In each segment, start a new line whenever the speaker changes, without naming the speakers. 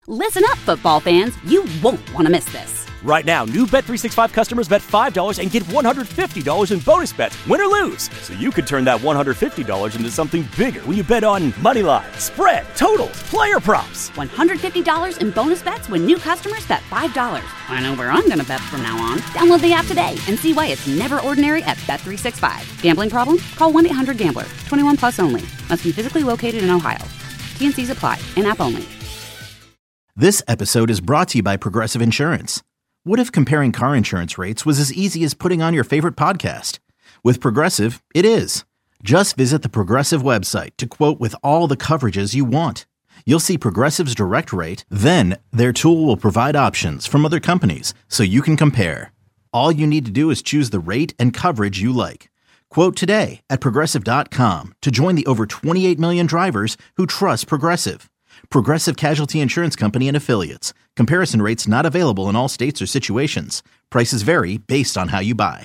Listen up, football fans. You won't want to miss this.
Right now, new Bet365 customers bet $5 and get $150 in bonus bets, win or lose. So you could turn that $150 into something bigger when you bet on money line, spread, totals, player props.
$150 in bonus bets when new customers bet $5. I know where I'm going to bet from now on. Download the app today and see why it's never ordinary at Bet365. Gambling problem? Call 1-800-GAMBLER. 21 plus only. Must be physically located in Ohio. T&Cs apply. In-app only.
This episode is brought to you by Progressive Insurance. What if comparing car insurance rates was as easy as putting on your favorite podcast? With Progressive, it is. Just visit the Progressive website to quote with all the coverages you want. You'll see Progressive's direct rate, then their tool will provide options from other companies so you can compare. All you need to do is choose the rate and coverage you like. Quote today at Progressive.com to join the over 28 million drivers who trust Progressive. Progressive Casualty Insurance Company and Affiliates. Comparison rates not available in all states or situations. Prices vary based on how you buy.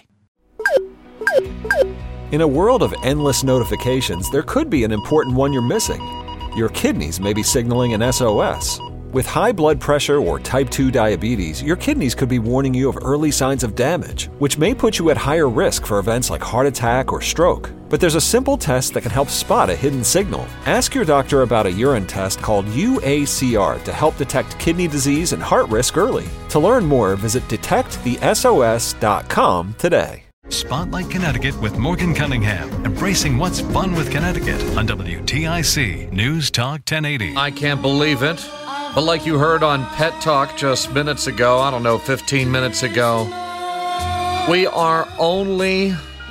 In a world of endless notifications, there could be an important one you're missing. Your kidneys may be signaling an SOS. With high blood pressure or type 2 diabetes, your kidneys could be warning you of early signs of damage, which may put you at higher risk for events like heart attack or stroke. But there's a simple test that can help spot a hidden signal. Ask your doctor about a urine test called UACR to help detect kidney disease and heart risk early. To learn more, visit detectthesos.com today.
Spotlight Connecticut with Morgan Cunningham, embracing what's fun with Connecticut on WTIC News Talk 1080.
I can't believe it, but like you heard on Pet Talk just minutes ago, 15 minutes ago, we are only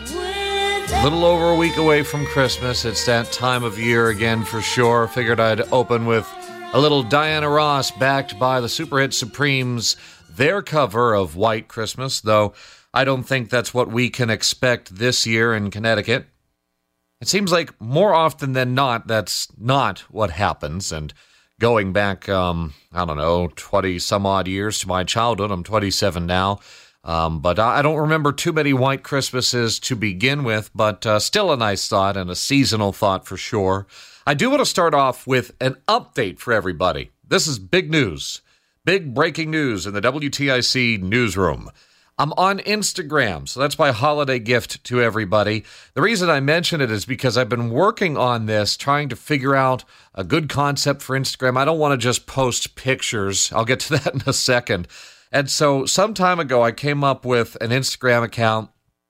a little over a week away from Christmas. It's that time of year again for sure. Figured I'd open with a little Diana Ross backed by the Superhit Supremes, their cover of White Christmas, though I don't think that's what we can expect this year in Connecticut. It seems like more often than not, that's not what happens. And going back, 20 some odd years to my childhood, I'm 27 now. But I don't remember too many White Christmases to begin with, but still a nice thought and a seasonal thought for sure. I do want to start off with an update for everybody. This is big news, big breaking news in the WTIC newsroom. I'm on Instagram, so that's my holiday gift to everybody. The reason I mention it is because I've been working on this, trying to figure out a good concept for Instagram. I don't want to just post pictures. I'll get to that in a second. And so some time ago, I came up with an Instagram account,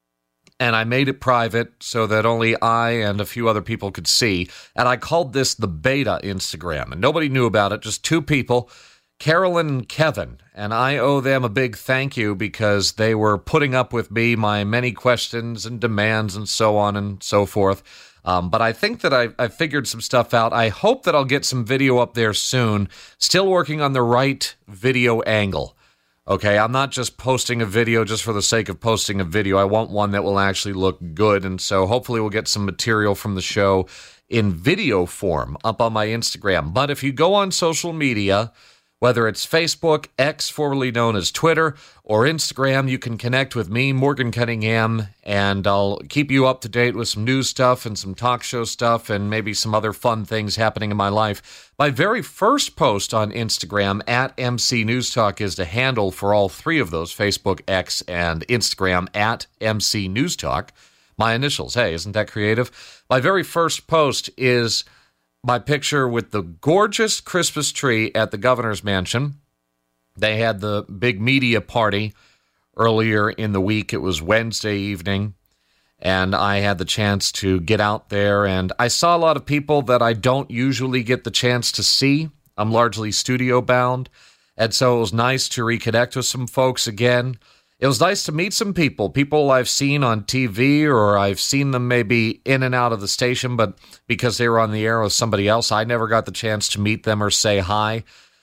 and I made it private so that only I and a few other people could see. And I called this the Beta Instagram, and nobody knew about it, just two people, Carolyn and Kevin, and I owe them a big thank you because they were putting up with me, my many questions and demands and so on and so forth. But I think that I figured some stuff out. I hope that I'll get some video up there soon. Still working on the right video angle. Okay, I'm not just posting a video just for the sake of posting a video. I want one that will actually look good, and so hopefully we'll get some material from the show in video form up on my Instagram. But if you go on social media, whether it's Facebook, X, formerly known as Twitter, or Instagram, you can connect with me, Morgan Cunningham, and I'll keep you up to date with some news stuff and some talk show stuff and maybe some other fun things happening in my life. My very first post on Instagram, at MC News Talk, is the handle for all three of those, Facebook, X, and Instagram, at MC News Talk. My initials. Hey, isn't that creative? My very first post is my picture with the gorgeous Christmas tree at the governor's mansion. They had the big media party earlier in the week. It was Wednesday evening, and I had the chance to get out there, and I saw a lot of people that I don't usually get the chance to see. I'm largely studio bound, and so it was nice to reconnect with some folks again. It was nice to meet some people I've seen on TV, or I've seen them maybe in and out of the station, but because they were on the air with somebody else, I never got the chance to meet them or say hi.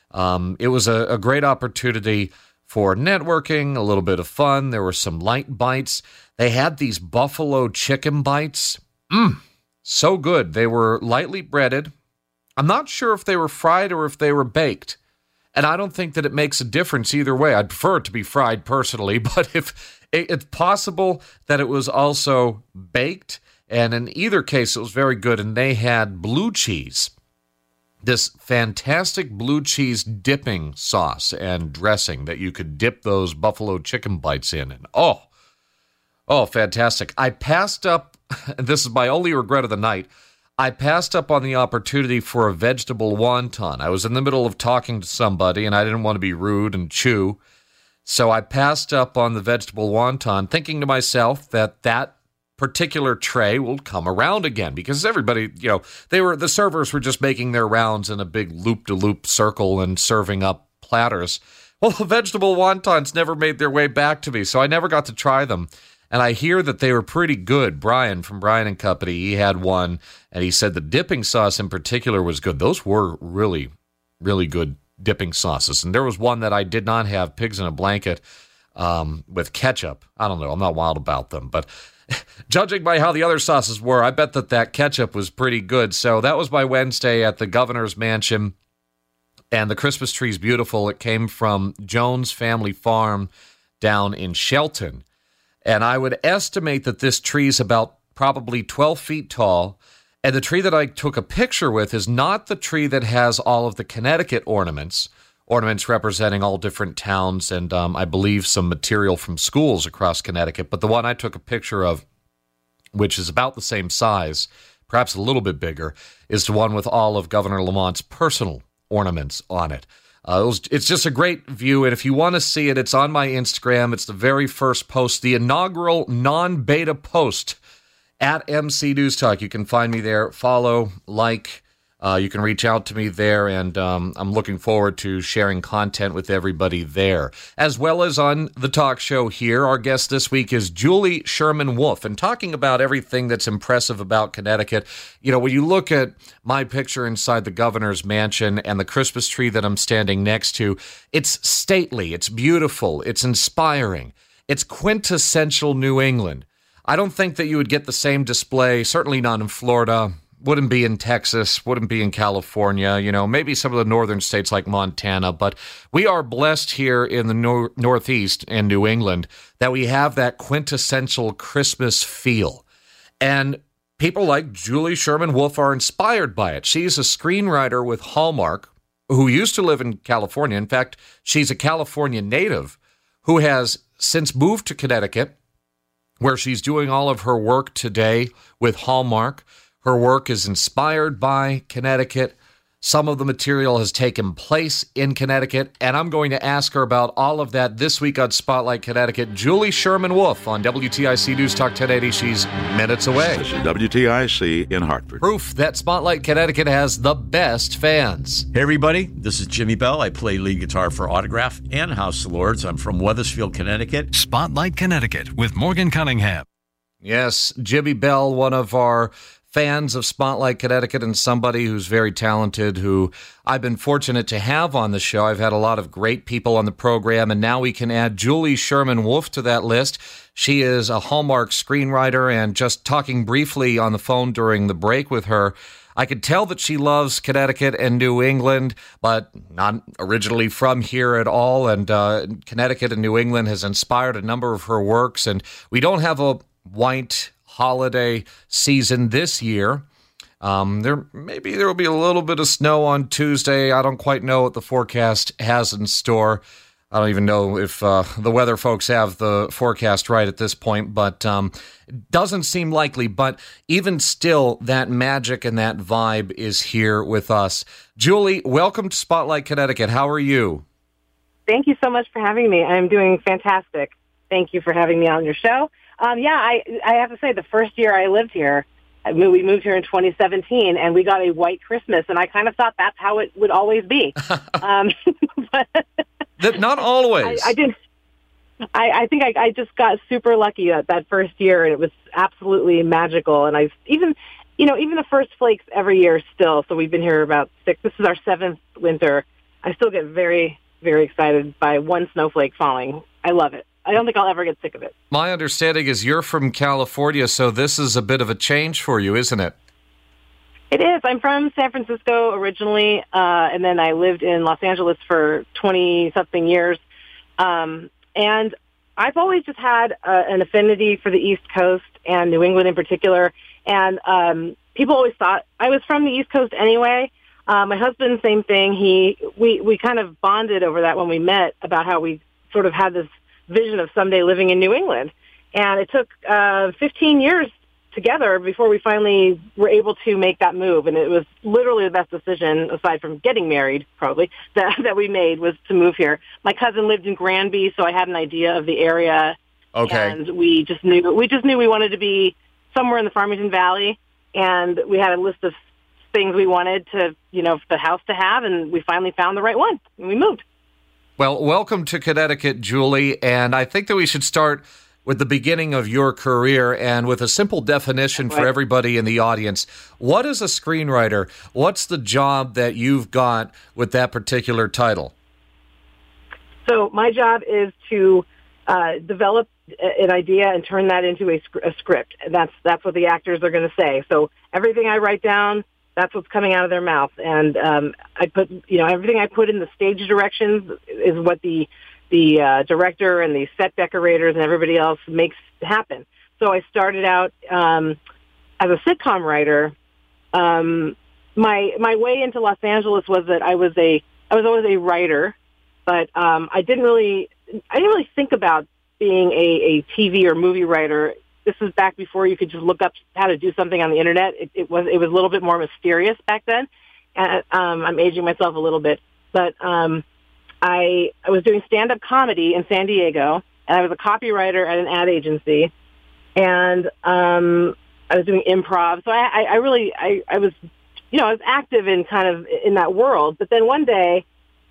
It was a great opportunity for networking, a little bit of fun. There were some light bites. They had these buffalo chicken bites. So good. They were lightly breaded. I'm not sure if they were fried or if they were baked. And I don't think that it makes a difference either way. I'd prefer it to be fried personally, but if it's possible that it was also baked, and in either case, it was very good. And they had blue cheese. this fantastic blue cheese dipping sauce and dressing that you could dip those buffalo chicken bites in. And oh, fantastic. I passed up, and this is my only regret of the night, I passed up on the opportunity for a vegetable wonton. I was in the middle of talking to somebody, and I didn't want to be rude and chew. So I passed up on the vegetable wonton, thinking to myself that particular tray will come around again, because everybody, the servers were just making their rounds in a big loop-de-loop circle and serving up platters. Well, the vegetable wontons never made their way back to me, so I never got to try them. And I hear that they were pretty good. Brian from Brian & Company, he had one, and he said the dipping sauce in particular was good. Those were really, really good dipping sauces. And there was one that I did not have, Pigs in a Blanket, with ketchup. I don't know. I'm not wild about them, but judging by how the other sauces were, I bet that ketchup was pretty good. So that was my Wednesday at the governor's mansion, and the Christmas tree is beautiful. It came from Jones Family Farm down in Shelton, and I would estimate that this tree is about probably 12 feet tall, and the tree that I took a picture with is not the tree that has all of the Connecticut ornaments representing all different towns and I believe some material from schools across Connecticut. But the one I took a picture of, which is about the same size, perhaps a little bit bigger, is the one with all of Governor Lamont's personal ornaments on it. It's just a great view, and if you want to see it, it's on my Instagram. It's the very first post, the inaugural non-beta post at MC News Talk. You can find me there, follow, like. You can reach out to me there, and I'm looking forward to sharing content with everybody there. As well as on the talk show here, our guest this week is Julie Sherman Wolf, and talking about everything that's impressive about Connecticut. When you look at my picture inside the governor's mansion and the Christmas tree that I'm standing next to, it's stately, it's beautiful, it's inspiring, it's quintessential New England. I don't think that you would get the same display, certainly not in Florida, wouldn't be in Texas, wouldn't be in California, maybe some of the northern states like Montana, but we are blessed here in the Northeast and New England that we have that quintessential Christmas feel. And people like Julie Sherman Wolf are inspired by it. She's a screenwriter with Hallmark who used to live in California. In fact, she's a California native who has since moved to Connecticut, where she's doing all of her work today with Hallmark. Her work is inspired by Connecticut. Some of the material has taken place in Connecticut, and I'm going to ask her about all of that this week on Spotlight Connecticut. Julie Sherman Wolf on WTIC News Talk 1080. She's minutes away.
This is WTIC in Hartford.
Proof that Spotlight Connecticut has the best fans.
Hey, everybody. This is Jimmy Bell. I play lead guitar for Autograph and House of Lords. I'm from Wethersfield, Connecticut.
Spotlight Connecticut with Morgan Cunningham.
Yes, Jimmy Bell, one of our fans of Spotlight Connecticut and somebody who's very talented, who I've been fortunate to have on the show. I've had a lot of great people on the program, and now we can add Julie Sherman Wolf to that list. She is a Hallmark screenwriter, and just talking briefly on the phone during the break with her, I could tell that she loves Connecticut and New England, but not originally from here at all. And Connecticut and New England has inspired a number of her works, and we don't have a white holiday season this year. There will be a little bit of snow on Tuesday. I don't quite know what the forecast has in store. I don't even know if the weather folks have the forecast right at this point, but it doesn't seem likely. But even still, that magic and that vibe is here with us. Julie, welcome to Spotlight Connecticut. How are you?
Thank you so much for having me. I'm doing fantastic. Thank you for having me on your show. I have to say, the first year I lived here, we moved here in 2017, and we got a white Christmas, and I kind of thought that's how it would always be.
But not always.
I did. I think I just got super lucky that first year, and it was absolutely magical. And even the first flakes every year still. So we've been here about 6. This is our 7th winter. I still get very, very excited by one snowflake falling. I love it. I don't think I'll ever get sick of it.
My understanding is you're from California, so this is a bit of a change for you, isn't it?
It is. I'm from San Francisco originally, and then I lived in Los Angeles for 20-something years. And I've always just had an affinity for the East Coast and New England in particular. And people always thought I was from the East Coast anyway. My husband, same thing. We kind of bonded over that when we met, about how we sort of had this vision of someday living in New England. And it took 15 years together before we finally were able to make that move. And it was literally the best decision, aside from getting married, probably, that we made, was to move here. My cousin lived in Granby, so I had an idea of the area.
Okay.
And we just knew we wanted to be somewhere in the Farmington Valley. And we had a list of things we wanted to, the house to have, and we finally found the right one, and we moved.
Well, welcome to Connecticut, Julie, and I think that we should start with the beginning of your career and with a simple definition for everybody in the audience. What is a screenwriter? What's the job that you've got with that particular title?
So my job is to develop an idea and turn that into a script. And that's what the actors are going to say. So everything I write down, that's what's coming out of their mouth. And I put, everything I put in the stage directions is what the director and the set decorators and everybody else makes happen. So I started out as a sitcom writer. My way into Los Angeles was that I was always a writer, but I didn't really think about being a TV or movie writer. This was back before you could just look up how to do something on the internet. It was a little bit more mysterious back then. And I'm aging myself a little bit, but I was doing stand-up comedy in San Diego, and I was a copywriter at an ad agency, and I was doing improv. So I was, I was active in kind of in that world. But then one day,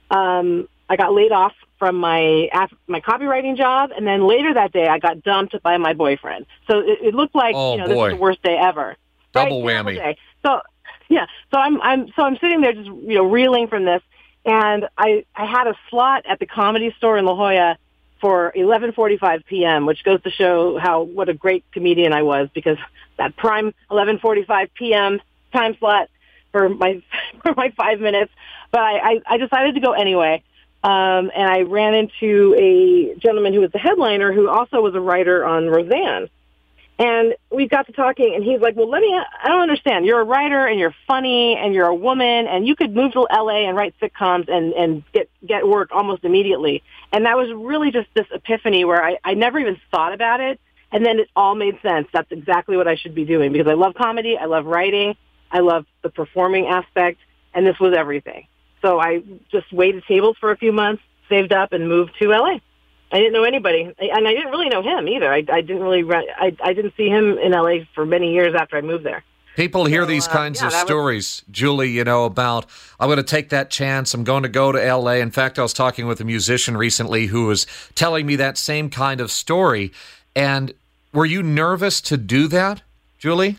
I got laid off from my copywriting job, and then later that day, I got dumped by my boyfriend. So it looked like this is the worst day ever.
Double whammy.
Day. So yeah, so I'm sitting there just reeling from this, and I had a slot at the Comedy Store in La Jolla for 11:45 p.m., which goes to show what a great comedian I was, because that prime 11:45 p.m. time slot for my 5 minutes. But I decided to go anyway. And I ran into a gentleman who was the headliner, who also was a writer on Roseanne. And we got to talking, and he's like, well, I don't understand. You're a writer, and you're funny, and you're a woman, and you could move to L.A. and write sitcoms and get work almost immediately. And that was really just this epiphany where I never even thought about it, and then it all made sense. That's exactly what I should be doing, because I love comedy, I love writing, I love the performing aspect, and this was everything. So I just waited tables for a few months, saved up, and moved to L.A. I didn't know anybody, and I didn't really know him either. I didn't see him in L.A. for many years after I moved there.
People hear these kinds of stories, Julie, about, I'm going to take that chance, I'm going to go to L.A. In fact, I was talking with a musician recently who was telling me that same kind of story. And were you nervous to do that, Julie?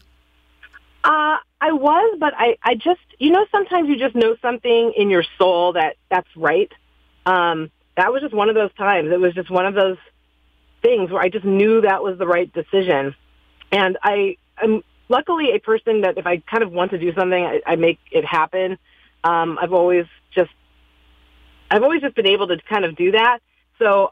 I was, but I just, sometimes you just know something in your soul that's right. That was just one of those times. It was just one of those things where I just knew that was the right decision. And I'm luckily a person that if I kind of want to do something, I make it happen. I've always just been able to kind of do that. So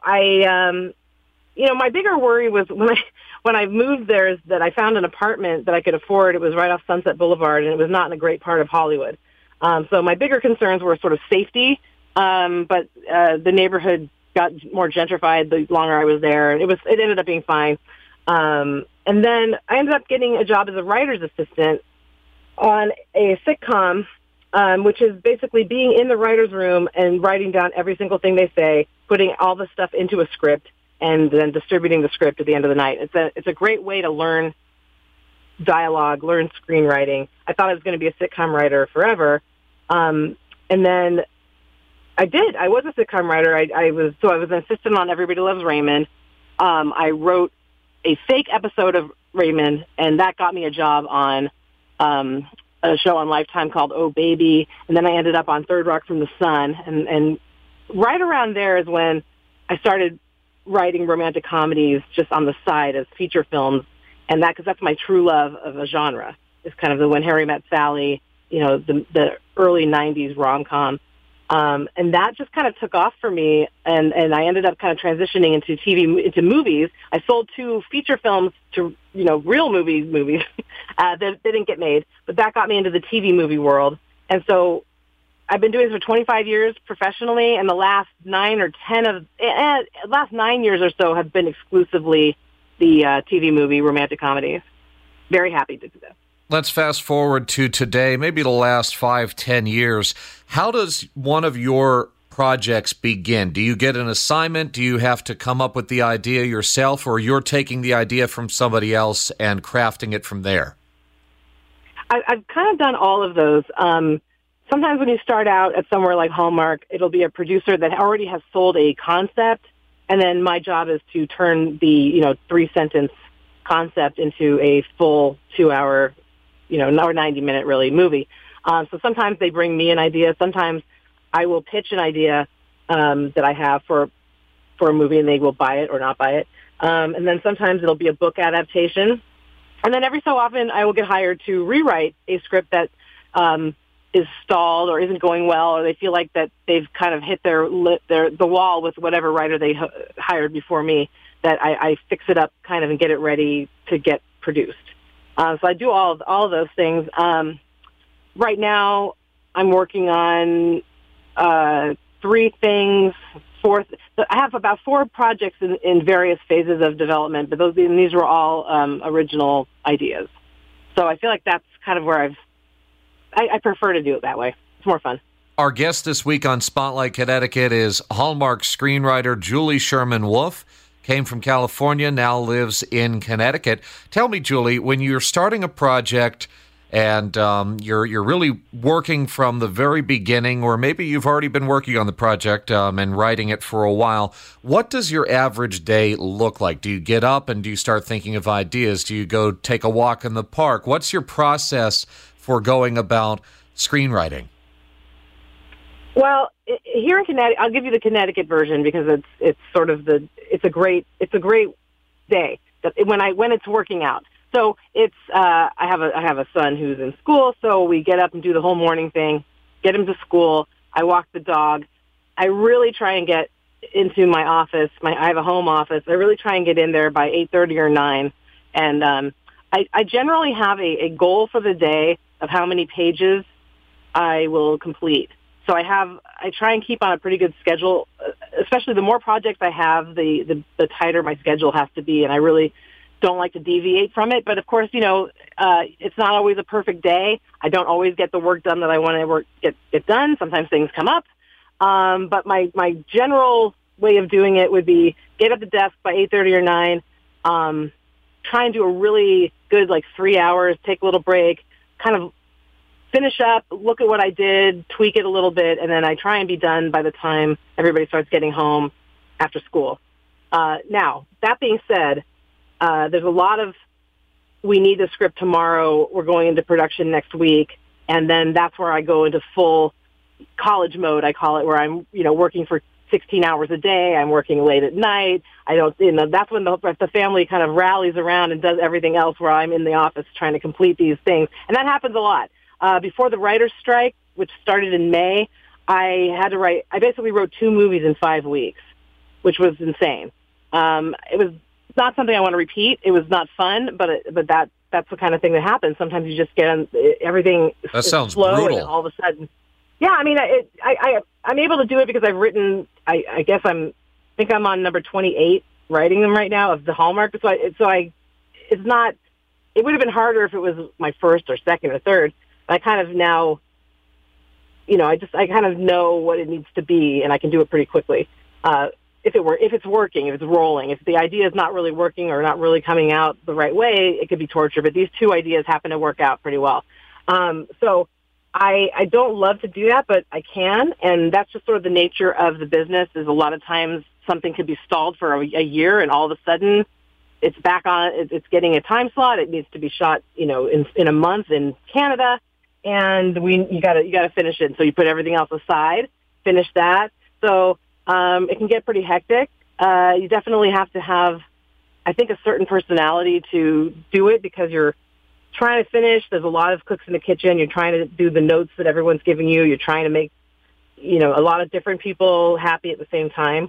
my bigger worry was when I moved there is that I found an apartment that I could afford. It was right off Sunset Boulevard, and it was not in a great part of Hollywood. So my bigger concerns were sort of safety. But the neighborhood got more gentrified the longer I was there, and it ended up being fine. And then I ended up getting a job as a writer's assistant on a sitcom, which is basically being in the writer's room and writing down every single thing they say, putting all the stuff into a script, and then distributing the script at the end of the night. It's a great way to learn dialogue, learn screenwriting. I thought I was going to be a sitcom writer forever, and then I did. I was a sitcom writer. I was an assistant on Everybody Loves Raymond. I wrote a fake episode of Raymond, and that got me a job on a show on Lifetime called Oh Baby. And then I ended up on Third Rock from the Sun. And right around there is when I started writing romantic comedies just on the side as feature films, and because that's my true love of a genre. It's kind of the When Harry Met Sally, the early '90s rom-com. And that just kind of took off for me, and I ended up kind of transitioning into movies. I sold 2 feature films to, real movies that didn't get made, but that got me into the TV movie world. And so I've been doing this for 25 years professionally, and the last 9 years or so have been exclusively the TV movie romantic comedies. Very happy to do that.
Let's fast forward to today, maybe the last 5-10 years. How does one of your projects begin? Do you get an assignment? Do you have to come up with the idea yourself, or you're taking the idea from somebody else and crafting it from there?
I've kind of done all of those. Sometimes when you start out at somewhere like Hallmark, it'll be a producer that already has sold a concept, and then my job is to turn the 3-sentence concept into a full 2-hour, or 90-minute really movie. So sometimes they bring me an idea. Sometimes I will pitch an idea that I have for a movie, and they will buy it or not buy it. And then sometimes it'll be a book adaptation. And then every so often I will get hired to rewrite a script that is stalled or isn't going well, or they feel like that they've kind of hit the wall with whatever writer they hired before me, that I fix it up kind of and get it ready to get produced. So I do all of those things. Right now I'm working on 3 things. I have about 4 projects in various phases of development, but these were all original ideas. So I feel like that's kind of where I prefer to do it that way. It's more fun.
Our guest this week on Spotlight Connecticut is Hallmark screenwriter Julie Sherman-Wolfe. Came from California, now lives in Connecticut. Tell me, Julie, when you're starting a project and you're really working from the very beginning, or maybe you've already been working on the project and writing it for a while, what does your average day look like? Do you get up and do you start thinking of ideas? Do you go take a walk in the park? What's your process for going about screenwriting?
Well, here in Connecticut, I'll give you the Connecticut version because it's sort of it's a great day when it's working out. So it's I have a son who's in school, so we get up and do the whole morning thing, get him to school. I walk the dog. I really try and get into my office. I have a home office. I really try and get in there by 8:30 or 9, and I generally have a goal for the day of how many pages I will complete. So I try and keep on a pretty good schedule, especially the more projects I have, the tighter my schedule has to be, and I really don't like to deviate from it. But of course, it's not always a perfect day. I don't always get the work done that I want to get done. Sometimes things come up. But my general way of doing it would be get at the desk by 8:30 or 9, try and do a really good 3 hours, take a little break, kind of finish up, look at what I did, tweak it a little bit, and then I try and be done by the time everybody starts getting home after school. Now, that being said, there's a lot of, we need the script tomorrow, we're going into production next week, and then that's where I go into full college mode, I call it, where I'm, working for 16 hours a day, I'm working late at night, that's when the family kind of rallies around and does everything else where I'm in the office trying to complete these things, and that happens a lot. Before the writer's strike, which started in May, I basically wrote 2 movies in 5 weeks, which was insane. It was not something I want to repeat. It was not fun, but that's the kind of thing that happens. Sometimes you just get everything
that sounds
slow,
brutal.
and all of a sudden, yeah. I mean, I'm able to do it because I've written. I guess I think I'm on number 28 writing them right now of the Hallmark. So it's not. It would have been harder if it was my first or second or third. I kind of now, I kind of know what it needs to be, and I can do it pretty quickly. If it's working, if it's rolling, if the idea is not really working or not really coming out the right way, it could be torture. But these 2 ideas happen to work out pretty well. So I don't love to do that, but I can, and that's just sort of the nature of the business. Is a lot of times something could be stalled for a year, and all of a sudden it's back on. It's getting a time slot. It needs to be shot, in a month in Canada. And you gotta finish it. So you put everything else aside, finish that. So it can get pretty hectic. You definitely have to have, I think, a certain personality to do it because you're trying to finish. There's a lot of cooks in the kitchen. You're trying to do the notes that everyone's giving you. You're trying to make, a lot of different people happy at the same time.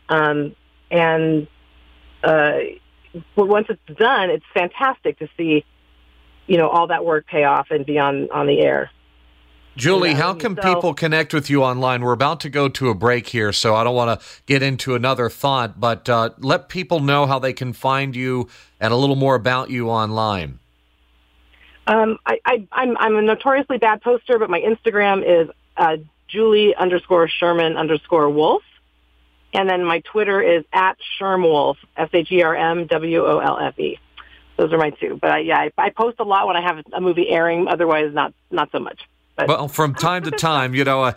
Once it's done, it's fantastic to see all that work pay off and be on the air.
Julie, how can people connect with you online? We're about to go to a break here, so I don't want to get into another thought, but let people know how they can find you and a little more about you online.
I'm a notoriously bad poster, but my Instagram is Julie_Sherman_Wolf. And then my Twitter is @ShermWolf, ShermWolfe. Those are my two. But I post a lot when I have a movie airing. Otherwise, not so much. But,
well, from time to time,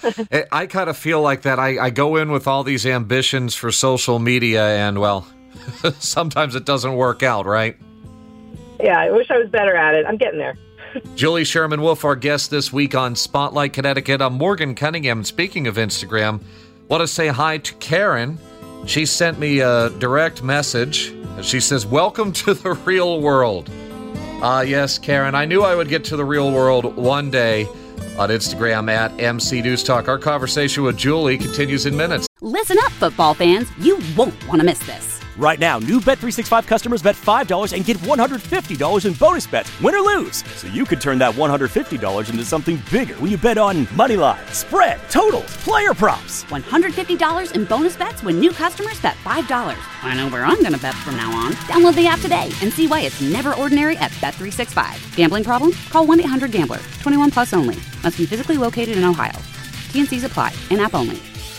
I kind of feel like that. I go in with all these ambitions for social media, and, well, sometimes it doesn't work out, right?
Yeah, I wish I was better at it. I'm getting there.
Julie Sherman-Wolf, our guest this week on Spotlight Connecticut. I'm Morgan Cunningham. Speaking of Instagram, want to say hi to Karen. She sent me a direct message. She says, welcome to the real world. Yes, Karen, I knew I would get to the real world one day. On Instagram @MC News Talk. Our conversation with Julie continues in minutes.
Listen up, football fans. You won't want to miss this.
Right now, new Bet365 customers bet $5 and get $150 in bonus bets, win or lose. So you could turn that $150 into something bigger when you bet on money line, spread, totals, player props.
$150 in bonus bets when new customers bet $5. I know where I'm going to bet from now on. Download the app today and see why it's never ordinary at Bet365. Gambling problem? Call 1-800-GAMBLER. 21 plus only. Must be physically located in Ohio. T&Cs apply. In-app only.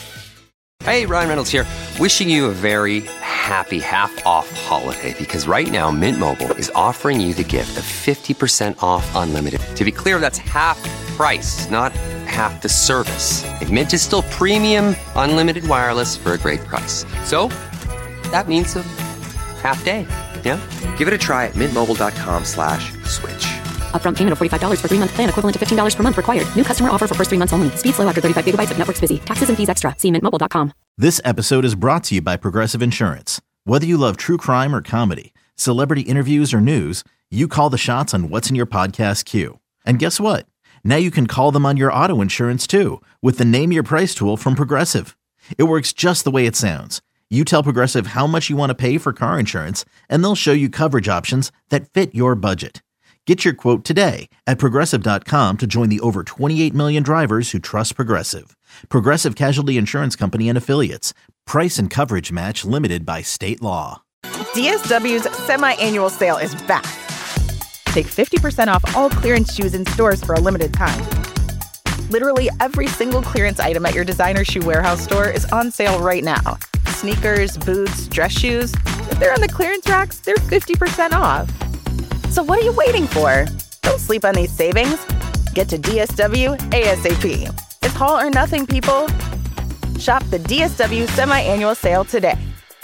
Hey, Ryan Reynolds here. Wishing you a very happy half-off holiday, because right now Mint Mobile is offering you the gift of 50% off unlimited. To be clear, that's half price, not half the service. And Mint is still premium unlimited wireless for a great price. So that means a half day. Yeah? Give it a try at mintmobile.com/switch.
Upfront payment of $45 for 3-month plan, equivalent to $15 per month required. New customer offer for first 3 months only. Speed slow after 35 gigabytes if network's busy. Taxes and fees extra. See mintmobile.com.
This episode is brought to you by Progressive Insurance. Whether you love true crime or comedy, celebrity interviews or news, you call the shots on what's in your podcast queue. And guess what? Now you can call them on your auto insurance too with the Name Your Price tool from Progressive. It works just the way it sounds. You tell Progressive how much you want to pay for car insurance, and they'll show you coverage options that fit your budget. Get your quote today at Progressive.com to join the over 28 million drivers who trust Progressive. Progressive Casualty Insurance Company and Affiliates. Price and coverage match limited by state law.
DSW's semi-annual sale is back. Take 50% off all clearance shoes in stores for a limited time. Literally every single clearance item at your designer shoe warehouse store is on sale right now. Sneakers, boots, dress shoes. If they're on the clearance racks, they're 50% off. So what are you waiting for? Don't sleep on these savings. Get to DSW ASAP. It's all or nothing, people. Shop the DSW semi-annual sale today.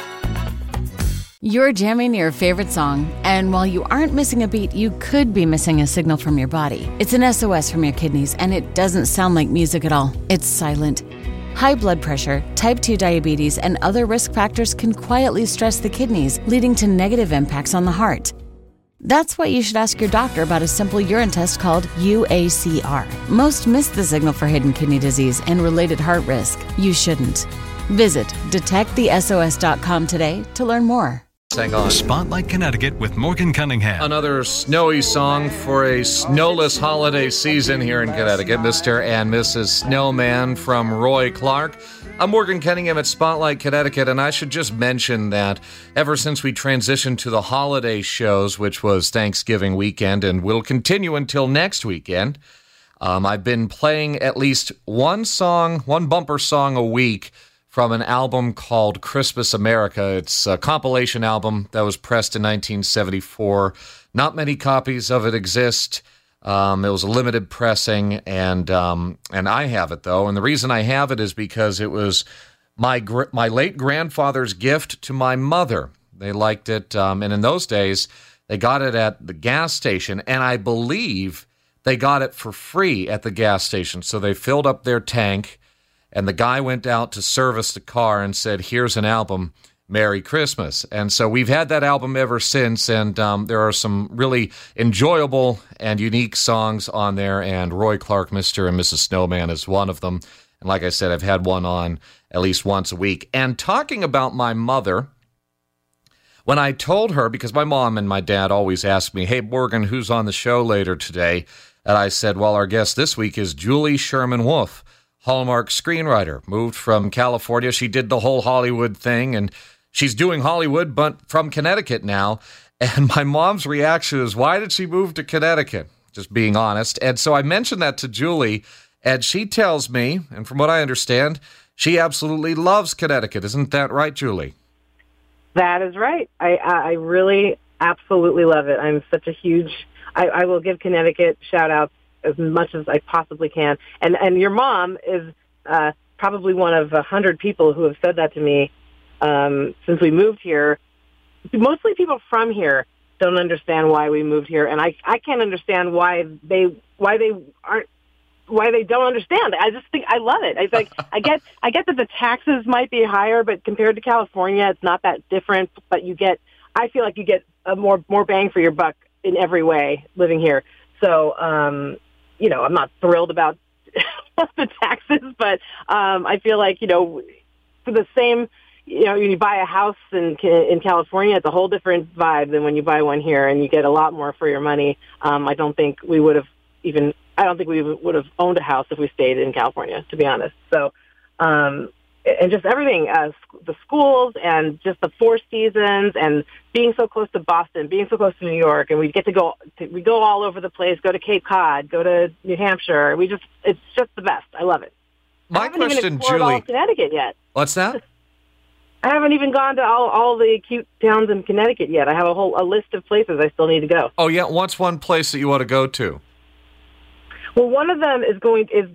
You're jamming your favorite song, and while you aren't missing a beat, you could be missing a signal from your body. It's an SOS from your kidneys, and it doesn't sound like music at all. It's silent. High blood pressure, type 2 diabetes, and other risk factors can quietly stress the kidneys, leading to negative impacts on the heart. That's why you should ask your doctor about a simple urine test called UACR. Most miss the signal for hidden kidney disease and related heart risk. You shouldn't. Visit detectthesos.com today to learn more.
Hang on.
Spotlight Connecticut with Morgan Cunningham.
Another snowy song for a snowless holiday season here in Connecticut. Mr. and Mrs. Snowman from Roy Clark. I'm Morgan Cunningham at Spotlight Connecticut, and I should just mention that ever since we transitioned to the holiday shows, which was Thanksgiving weekend and will continue until next weekend, I've been playing at least one bumper song a week from an album called Christmas America. It's a compilation album that was pressed in 1974. Not many copies of it exist. It was a limited pressing, and I have it, though. And the reason I have it is because it was my late grandfather's gift to my mother. They liked it, and in those days, they got it at the gas station, and I believe they got it for free at the gas station. So they filled up their tank, and the guy went out to service the car and said, "Here's an album, Merry Christmas." And so we've had that album ever since, and there are some really enjoyable and unique songs on there, and Roy Clark, Mr. and Mrs. Snowman is one of them. And like I said, I've had one on at least once a week. And talking about my mother, when I told her, because my mom and my dad always ask me, "Hey, Morgan, who's on the show later today?" And I said, well, our guest this week is Julie Sherman-Wolfe, Hallmark screenwriter, moved from California. She did the whole Hollywood thing, and she's doing Hollywood, but from Connecticut now. And my mom's reaction is, why did she move to Connecticut? Just being honest. And so I mentioned that to Julie, and she tells me, and from what I understand, she absolutely loves Connecticut. Isn't that right, Julie?
That is right. I really absolutely love it. I'm such a huge... I will give Connecticut shout-outs as much as I possibly can. And your mom is probably one of 100 people who have said that to me since we moved here. Mostly people from here don't understand why we moved here, and I can't understand why they don't understand. I just think I love it. It's like I get that the taxes might be higher, but compared to California, it's not that different. But I feel like you get a more bang for your buck in every way living here. So, I'm not thrilled about the taxes, but I feel like, for the same, when you buy a house in California, it's a whole different vibe than when you buy one here, and you get a lot more for your money. I don't think we would have owned a house if we stayed in California, to be honest. So, and just everything, the schools and just the Four Seasons and being so close to Boston, being so close to New York, and we go all over the place, go to Cape Cod, go to New Hampshire. It's just the best. I love it.
My
I haven't
question,
even explored
Julie.
all Connecticut yet.
What's that?
I haven't even gone to all the cute towns in Connecticut yet. I have a list of places I still need to go.
Oh, yeah. What's one place that you want to go to?
Well, one of them is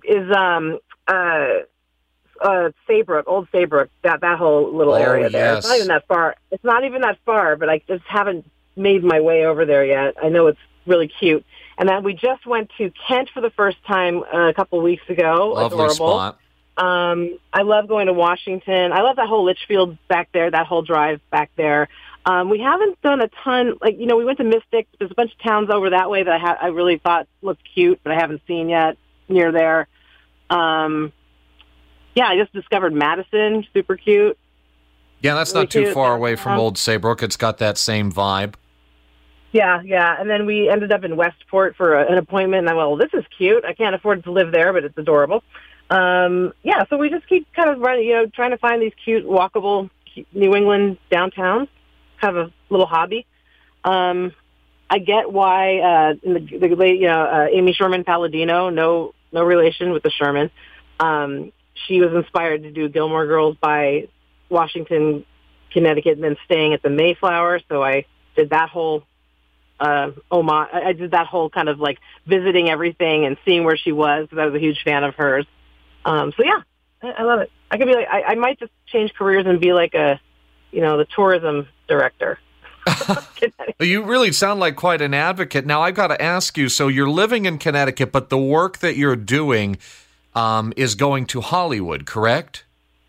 Saybrook, Old Saybrook, that whole little area there.
Yes.
It's not even that far, but I just haven't made my way over there yet. I know it's really cute. And then we just went to Kent for the first time a couple weeks ago.
Lovely
Adorable.
spot.
I love going to Washington. I love that whole Litchfield back there, that whole drive back there. We haven't done a ton, we went to Mystic. There's a bunch of towns over that way that I really thought looked cute, but I haven't seen yet near there. I just discovered Madison, super cute.
Yeah, that's
Really
not too
cute.
far away from Old Saybrook. It's got that same vibe.
Yeah. And then we ended up in Westport for an appointment, and this is cute. I can't afford to live there, but it's adorable. So we just keep kind of running, trying to find these cute, walkable New England downtowns. Kind of a little hobby. I get why Amy Sherman Palladino, no relation with the Sherman. She was inspired to do Gilmore Girls by Washington, Connecticut, and then staying at the Mayflower. So I did that whole I did that whole kind of like visiting everything and seeing where she was, because I was a huge fan of hers. I love it. I could be like, I might just change careers and be like the tourism director.
You really sound like quite an advocate. Now, I've got to ask you, so you're living in Connecticut, but the work that you're doing is going to Hollywood, correct?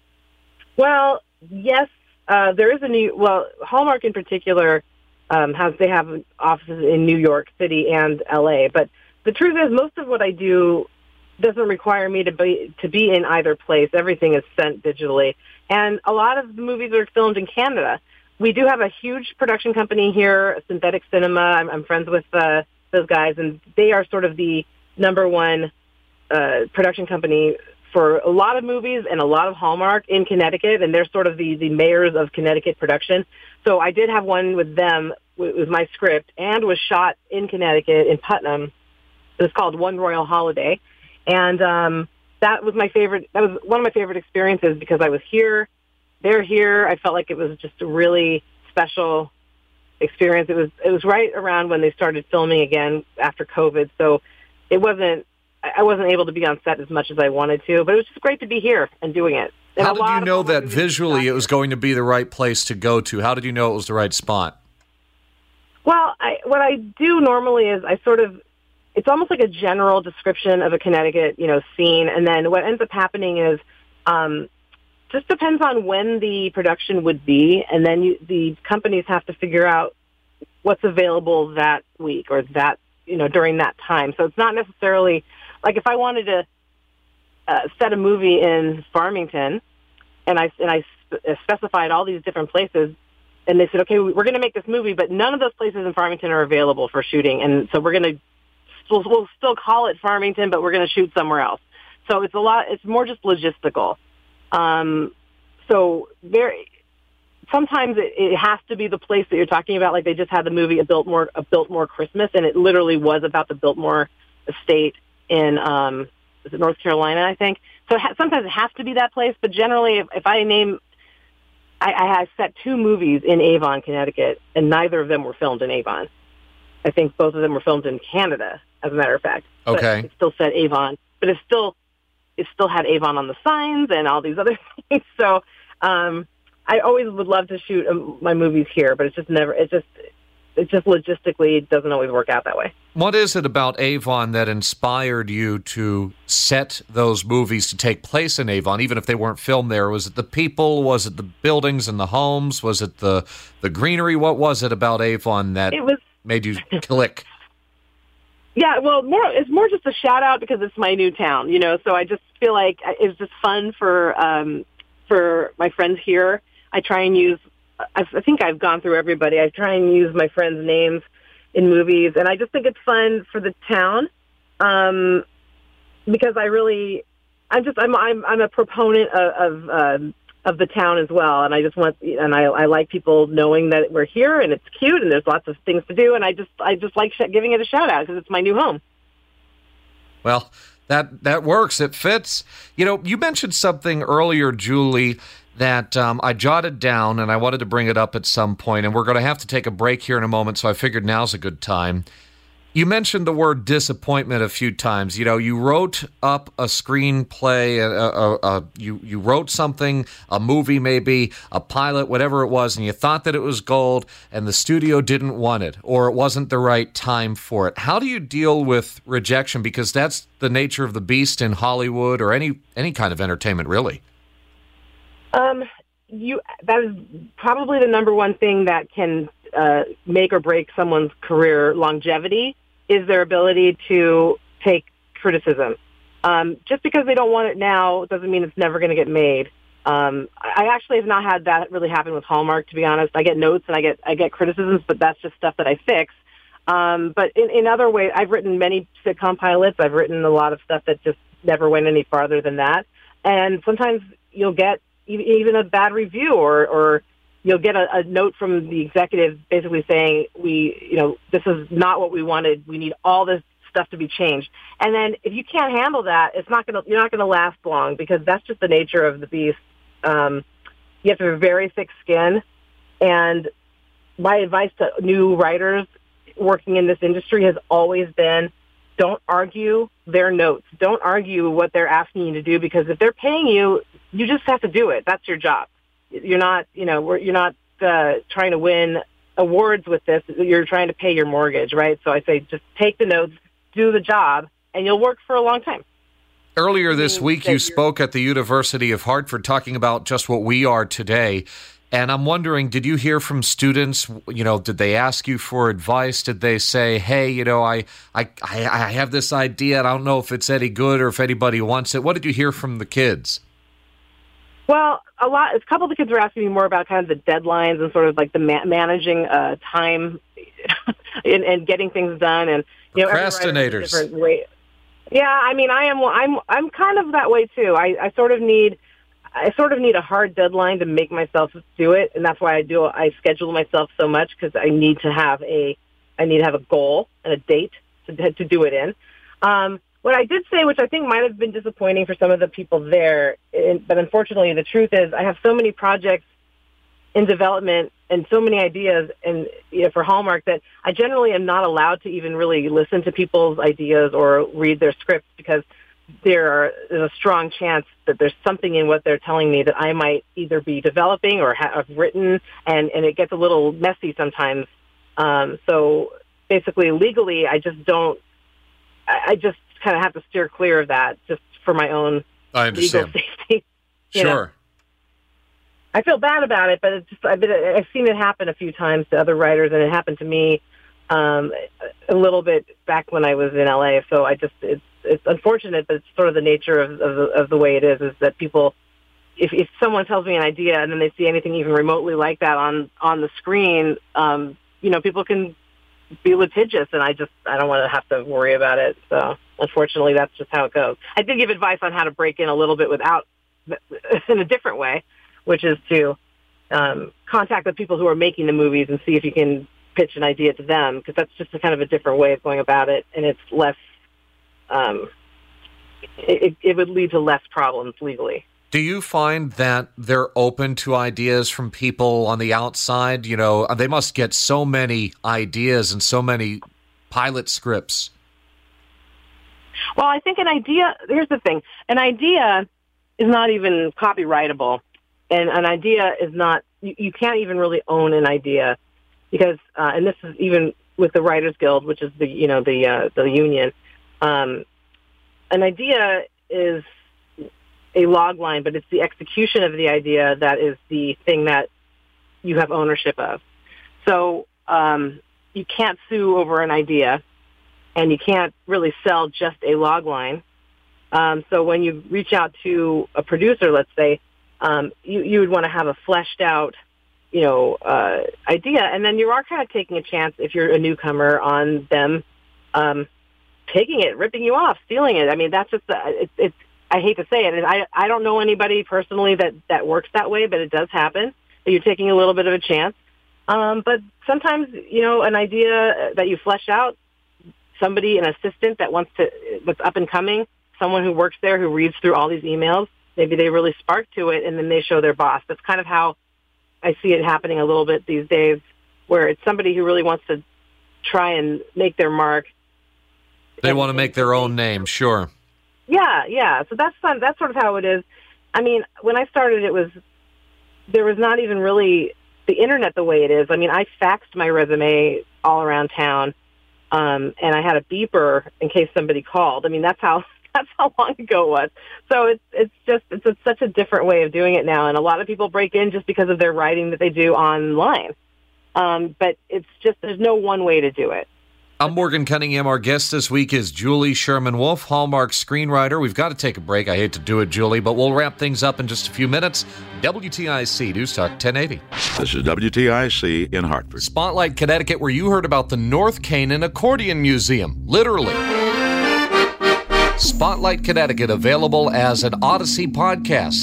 Well, yes. There is Hallmark in particular they have offices in New York City and LA. But the truth is, most of what I do doesn't require me to be in either place. Everything is sent digitally. And a lot of the movies are filmed in Canada. We do have a huge production company here, Synthetic Cinema. I'm friends with those guys, and they are sort of the number one production company for a lot of movies and a lot of Hallmark in Connecticut, and they're sort of the mayors of Connecticut production. So I did have one with them, with my script, and was shot in Connecticut, in Putnam. It was called One Royal Holiday. And that was my favorite. That was one of my favorite experiences, because I was here, they're here. I felt like it was just a really special experience. It was right around when they started filming again after COVID, so I wasn't able to be on set as much as I wanted to, but it was just great to be here and doing it. And
how did you know that visually it was going to be the right place to go to? How did you know it was the right spot?
Well, what I do normally is it's almost like a general description of a Connecticut, scene, and then what ends up happening is just depends on when the production would be, and then the companies have to figure out what's available that week or that, during that time. So it's not necessarily like if I wanted to set a movie in Farmington, and I specified all these different places, and they said, okay, we're going to make this movie, but none of those places in Farmington are available for shooting, and so we're going to we'll still call it Farmington, but we're going to shoot somewhere else. So it's more just logistical. So sometimes it has to be the place that you're talking about. Like they just had the movie A Biltmore Christmas, and it literally was about the Biltmore estate in is it North Carolina, I think. So sometimes it has to be that place, but generally, if I name, I set 2 movies in Avon, Connecticut, and neither of them were filmed in Avon. I think both of them were filmed in Canada, as a matter of fact.
Okay.
But it still said Avon, but it still had Avon on the signs and all these other things. So I always would love to shoot my movies here, but it just logistically doesn't always work out that way.
What is it about Avon that inspired you to set those movies to take place in Avon, even if they weren't filmed there? Was it the people? Was it the buildings and the homes? Was it the greenery? What was it about Avon that made you click?
Yeah, well, it's more just a shout out because it's my new town, So I just feel like it's just fun for my friends here. I try and use. I think I've gone through everybody. I try and use my friends' names in movies, and I just think it's fun for the town because I'm a proponent of the town as well, and I just want I like people knowing that we're here and it's cute and there's lots of things to do, and I just like giving it a shout out because it's my new home.
Well, that works. It fits. You mentioned something earlier, Julie, that I jotted down, and I wanted to bring it up at some point, and we're going to have to take a break here in a moment, so I figured now's a good time. You mentioned the word disappointment a few times. You wrote up a screenplay, you wrote something, a movie maybe, a pilot, whatever it was, and you thought that it was gold, and the studio didn't want it, or it wasn't the right time for it. How do you deal with rejection? Because that's the nature of the beast in Hollywood or any kind of entertainment, really.
That is probably the number one thing that can make or break someone's career longevity is their ability to take criticism. Just because they don't want it now doesn't mean it's never going to get made. I actually have not had that really happen with Hallmark, to be honest. I get notes and I get criticisms, but that's just stuff that I fix. But in other ways, I've written many sitcom pilots. I've written a lot of stuff that just never went any farther than that. And sometimes you'll get even a bad review or you'll get a note from the executive basically saying, this is not what we wanted. We need all this stuff to be changed. And then if you can't handle that, you're not going to last long because that's just the nature of the beast. You have to have a very thick skin. And my advice to new writers working in this industry has always been, don't argue their notes. Don't argue what they're asking you to do because if they're paying you, you just have to do it. That's your job. You're not, you're not trying to win awards with this. You're trying to pay your mortgage, right? So I say just take the notes, do the job, and you'll work for a long time.
Earlier this week, you spoke at the University of Hartford talking about just what we are today. And I'm wondering, did you hear from students, did they ask you for advice? Did they say, hey, I have this idea, and I don't know if it's any good or if anybody wants it. What did you hear from the kids?
Well, a couple of the kids were asking me more about kind of the deadlines and sort of like the managing time and getting things done. And,
procrastinators.
Yeah, I mean, I'm kind of that way too. I sort of need a hard deadline to make myself do it, and that's why I schedule myself so much because I need to have a goal and a date to do it in. What I did say, which I think might have been disappointing for some of the people there, but unfortunately the truth is I have so many projects in development and so many ideas and for Hallmark that I generally am not allowed to even really listen to people's ideas or read their scripts because there's a strong chance that there's something in what they're telling me that I might either be developing or have written, and it gets a little messy sometimes. So basically, legally, I just kind of have to steer clear of that just for my own legal safety.
Sure.
I feel bad about it, but I've seen it happen a few times to other writers, and it happened to me a little bit back when I was in LA. So it's unfortunate, but it's sort of the nature of the way it is that people, if someone tells me an idea and then they see anything even remotely like that on the screen, people can be litigious, and I don't want to have to worry about it. So unfortunately, that's just how it goes. I did give advice on how to break in a little bit in a different way, which is to contact the people who are making the movies and see if you can pitch an idea to them, because that's just a kind of a different way of going about it, and it's less. It would lead to less problems legally.
Do you find that they're open to ideas from people on the outside? You know, they must get so many ideas and so many pilot scripts.
Well, I think here's the thing, an idea is not even copyrightable, and an idea is not, you can't even really own an idea, because, and this is even with the Writers Guild, which is the union, an idea is a log line, but it's the execution of the idea that is the thing that you have ownership of. So you can't sue over an idea, and you can't really sell just a log line. So when you reach out to a producer, let's say, you would want to have a fleshed out, idea, and then you are kind of taking a chance, if you're a newcomer, on them taking it, ripping you off, stealing it. I mean, that's just it's. I hate to say it, and I don't know anybody personally that works that way, but it does happen that you're taking a little bit of a chance. But sometimes, an idea that you flesh out, somebody, an assistant that's up and coming, someone who works there who reads through all these emails, maybe they really spark to it, and then they show their boss. That's kind of how I see it happening a little bit these days, where it's somebody who really wants to try and make their mark.
They want to make their own name, sure.
Yeah. So that's sort of how it is. I mean, when I started, there was not even really the internet the way it is. I mean, I faxed my resume all around town, and I had a beeper in case somebody called. I mean, that's how long ago it was. So it's such a different way of doing it now, and a lot of people break in just because of their writing that they do online. But it's just, there's no one way to do it.
I'm Morgan Cunningham. Our guest this week is Julie Sherman-Wolf, Hallmark screenwriter. We've got to take a break. I hate to do it, Julie, but we'll wrap things up in just a few minutes. WTIC News Talk 1080.
This is WTIC in Hartford.
Spotlight, Connecticut, where you heard about the North Canaan Accordion Museum. Literally. Spotlight, Connecticut, available as an Odyssey podcast,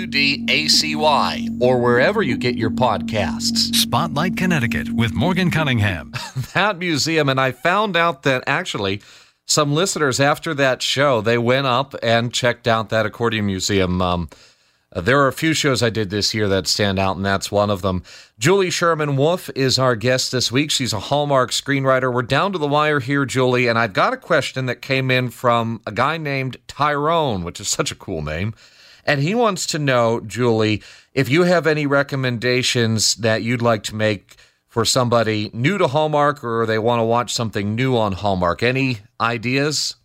AUDACY, or wherever you get your podcasts.
Spotlight, Connecticut, with Morgan Cunningham.
That museum, and I found out that actually some listeners after that show, they went up and checked out that accordion museum. There are a few shows I did this year that stand out, and that's one of them. Julie Sherman-Wolf is our guest this week. She's a Hallmark screenwriter. We're down to the wire here, Julie, and I've got a question that came in from a guy named Tyrone, which is such a cool name. And he wants to know, Julie, if you have any recommendations that you'd like to make for somebody new to Hallmark, or they want to watch something new on Hallmark. Any ideas?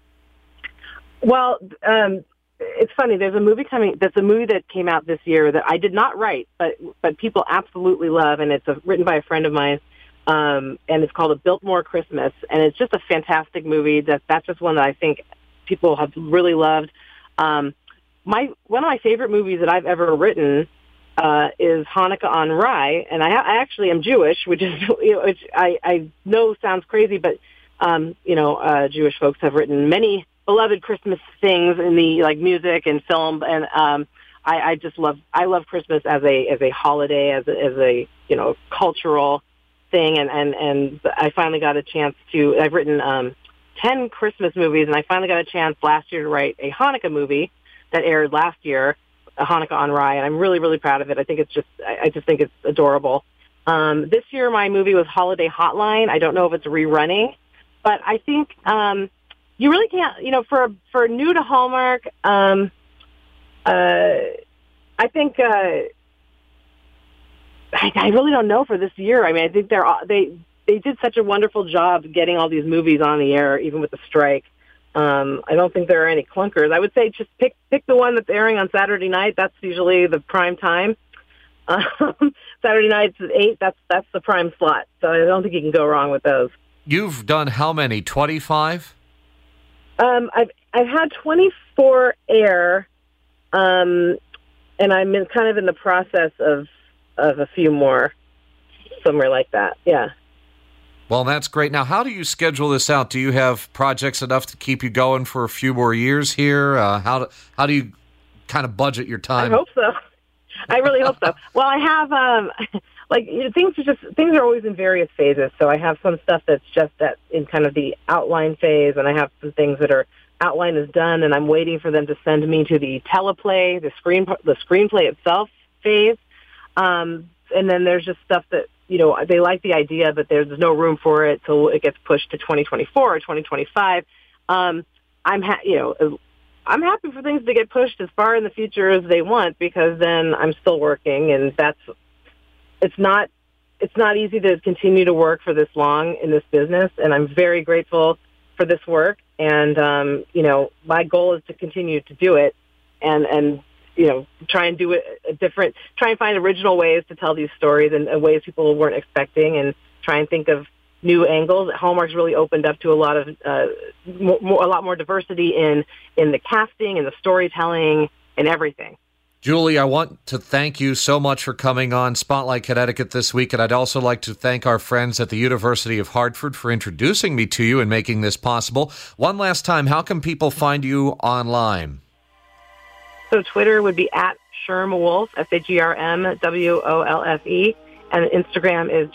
Well, it's funny. There's a movie that came out this year that I did not write, but people absolutely love, and it's written by a friend of mine, and it's called A Biltmore Christmas, and it's just a fantastic movie. That's just one that I think people have really loved. One of my favorite movies that I've ever written is Hanukkah on Rye, and I actually am Jewish, which is which I know sounds crazy, but Jewish folks have written many beloved Christmas things in the music and film, and I love Christmas as a holiday, as a cultural thing, and I finally got a chance to. I've written 10 Christmas movies, and I finally got a chance last year to write a Hanukkah movie that aired last year, a Hanukkah on Rye, and I'm really, really proud of it. I just think it's adorable. This year, my movie was Holiday Hotline. I don't know if it's rerunning, but I think you really can't, for new to Hallmark, I think I really don't know for this year. I mean, I think they did such a wonderful job getting all these movies on the air, even with the strike. I don't think there are any clunkers. I would say just pick the one that's airing on Saturday night. That's usually the prime time. Saturday nights at 8. That's the prime slot. So I don't think you can go wrong with those.
You've done how many? 25?
I've had 24 air, and I'm kind of in the process of a few more, somewhere like that. Yeah.
Well, that's great. Now, how do you schedule this out? Do you have projects enough to keep you going for a few more years here? How do you kind of budget your time?
I hope so. I really hope so. Well, I have things are always in various phases. So I have some stuff that's just in kind of the outline phase, and I have some things that are outline is done, and I'm waiting for them to send me to the teleplay, the screenplay itself phase. And then there's just stuff that, they like the idea, but there's no room for it, so it gets pushed to 2024 or 2025. I'm happy for things to get pushed as far in the future as they want, because then I'm still working, and it's not easy to continue to work for this long in this business, and I'm very grateful for this work. And, my goal is to continue to do it and try and do it try and find original ways to tell these stories and ways people weren't expecting, and try and think of new angles. Hallmark's really opened up to a lot more diversity in the casting and the storytelling and everything.
Julie, I want to thank you so much for coming on Spotlight Connecticut this week, and I'd also like to thank our friends at the University of Hartford for introducing me to you and making this possible. One last time, how can people find you online?
So Twitter would be at ShermWolf, SAGRMWOLFE, and Instagram is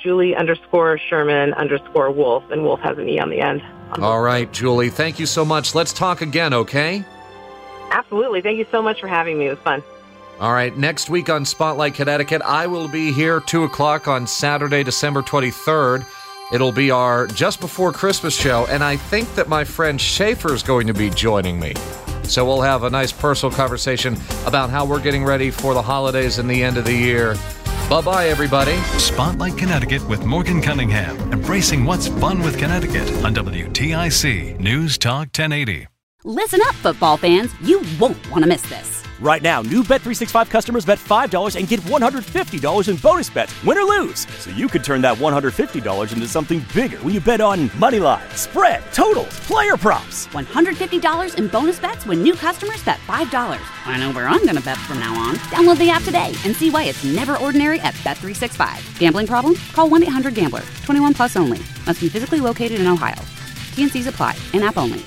Julie_Sherman_Wolf, and Wolf has an E on the end.
All right, Julie, thank you so much. Let's talk again, okay?
Absolutely. Thank you so much for having me. It was fun.
All right, next week on Spotlight Connecticut, I will be here 2 o'clock on Saturday, December 23rd. It'll be our Just Before Christmas show, and I think that my friend Schaefer is going to be joining me. So we'll have a nice personal conversation about how we're getting ready for the holidays and the end of the year. Bye-bye, everybody.
Spotlight Connecticut with Morgan Cunningham, embracing what's fun with Connecticut on WTIC News Talk 1080.
Listen up, football fans. You won't want to miss this.
Right now, new Bet365 customers bet $5 and get $150 in bonus bets, win or lose. So you could turn that $150 into something bigger when you bet on money line, spread, totals, player props.
$150 in bonus bets when new customers bet $5. I know where I'm going to bet from now on. Download the app today and see why it's never ordinary at Bet365. Gambling problem? Call 1-800-GAMBLER. 21 plus only. Must be physically located in Ohio. T&Cs apply. In-app only.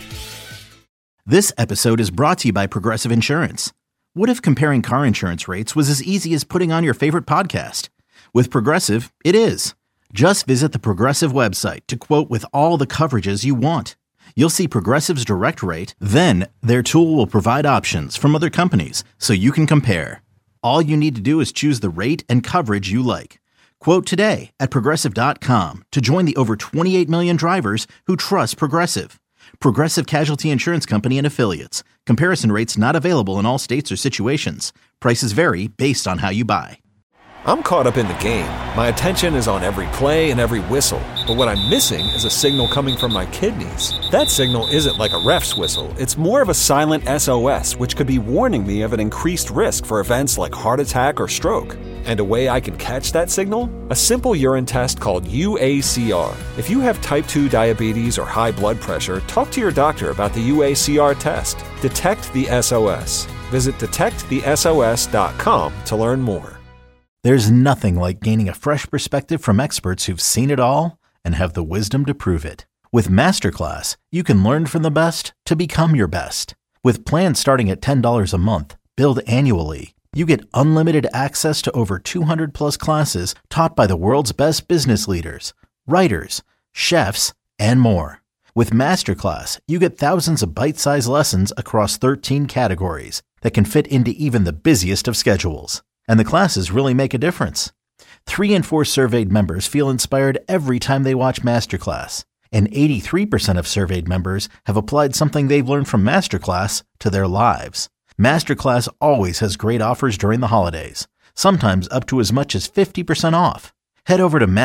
This episode is brought to you by Progressive Insurance. What if comparing car insurance rates was as easy as putting on your favorite podcast? With Progressive, it is. Just visit the Progressive website to quote with all the coverages you want. You'll see Progressive's direct rate, then their tool will provide options from other companies so you can compare. All you need to do is choose the rate and coverage you like. Quote today at Progressive.com to join the over 28 million drivers who trust Progressive. Progressive Casualty Insurance Company and Affiliates. Comparison rates not available in all states or situations. Prices vary based on how you buy.
I'm caught up in the game. My attention is on every play and every whistle. But what I'm missing is a signal coming from my kidneys. That signal isn't like a ref's whistle. It's more of a silent SOS, which could be warning me of an increased risk for events like heart attack or stroke. And a way I can catch that signal? A simple urine test called UACR. If you have type 2 diabetes or high blood pressure, talk to your doctor about the UACR test. Detect the SOS. Visit detectthesos.com to learn more.
There's nothing like gaining a fresh perspective from experts who've seen it all and have the wisdom to prove it. With Masterclass, you can learn from the best to become your best. With plans starting at $10 a month, billed annually, you get unlimited access to over 200 plus classes taught by the world's best business leaders, writers, chefs, and more. With Masterclass, you get thousands of bite-sized lessons across 13 categories that can fit into even the busiest of schedules. And the classes really make a difference. 3 in 4 surveyed members feel inspired every time they watch Masterclass. And 83% of surveyed members have applied something they've learned from Masterclass to their lives. Masterclass always has great offers during the holidays, sometimes up to as much as 50% off. Head over to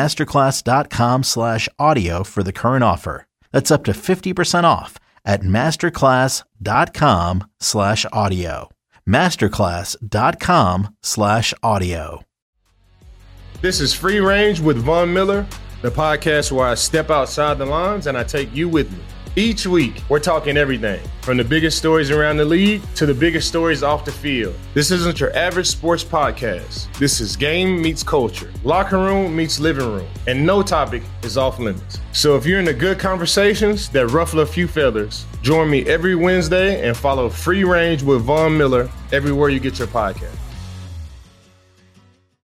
masterclass.com/audio for the current offer. That's up to 50% off at masterclass.com/audio. masterclass.com/audio.
This is Free Range with Von Miller, the podcast where I step outside the lines and I take you with me. Each week, we're talking everything from the biggest stories around the league to the biggest stories off the field. This isn't your average sports podcast. This is game meets culture, locker room meets living room, and no topic is off limits. So if you're into good conversations that ruffle a few feathers, join me every Wednesday and follow Free Range with Von Miller everywhere you get your podcast.